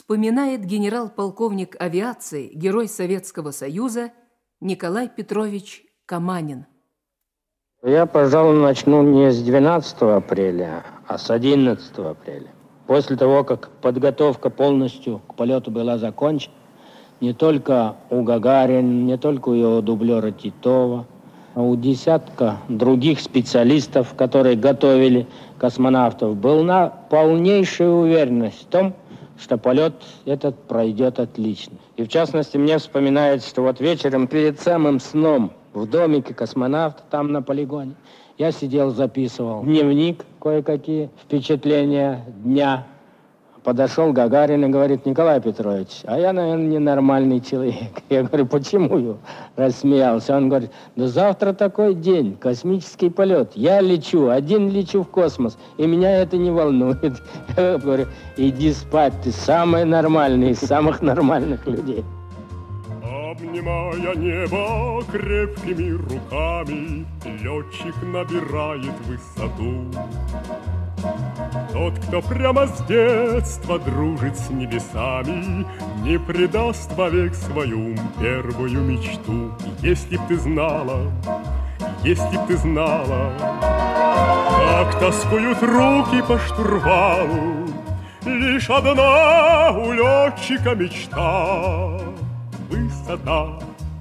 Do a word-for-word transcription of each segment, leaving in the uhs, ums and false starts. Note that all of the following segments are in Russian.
вспоминает генерал-полковник авиации, герой Советского Союза Николай Петрович Каманин. Я, пожалуй, начну не с двенадцатого апреля, а с одиннадцатого апреля. После того, как подготовка полностью к полету была закончена, не только у Гагарина, не только у его дублера Титова, а у десятка других специалистов, которые готовили космонавтов, была полнейшая уверенность в том, что полет этот пройдет отлично. И в частности, мне вспоминается, что вот вечером перед самым сном в домике космонавта, там на полигоне, я сидел, записывал дневник, кое-какие впечатления дня. Подошел Гагарин и говорит: Николай Петрович, а я, наверное, ненормальный человек. Я говорю: почему? Рассмеялся. Он говорит: да завтра такой день, космический полет. Я лечу, один лечу в космос, и меня это не волнует. Я говорю: иди спать, ты самый нормальный из самых нормальных людей. Обнимая небо крепкими руками, летчик набирает высоту. Тот, кто прямо с детства дружит с небесами, не предаст вовек свою первую мечту. Если б ты знала, если б ты знала, как тоскуют руки по штурвалу, лишь одна у летчика мечта — высота,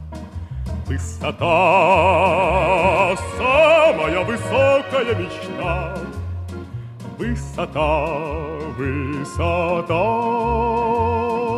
высота, самая высокая мечта. Высота, высота.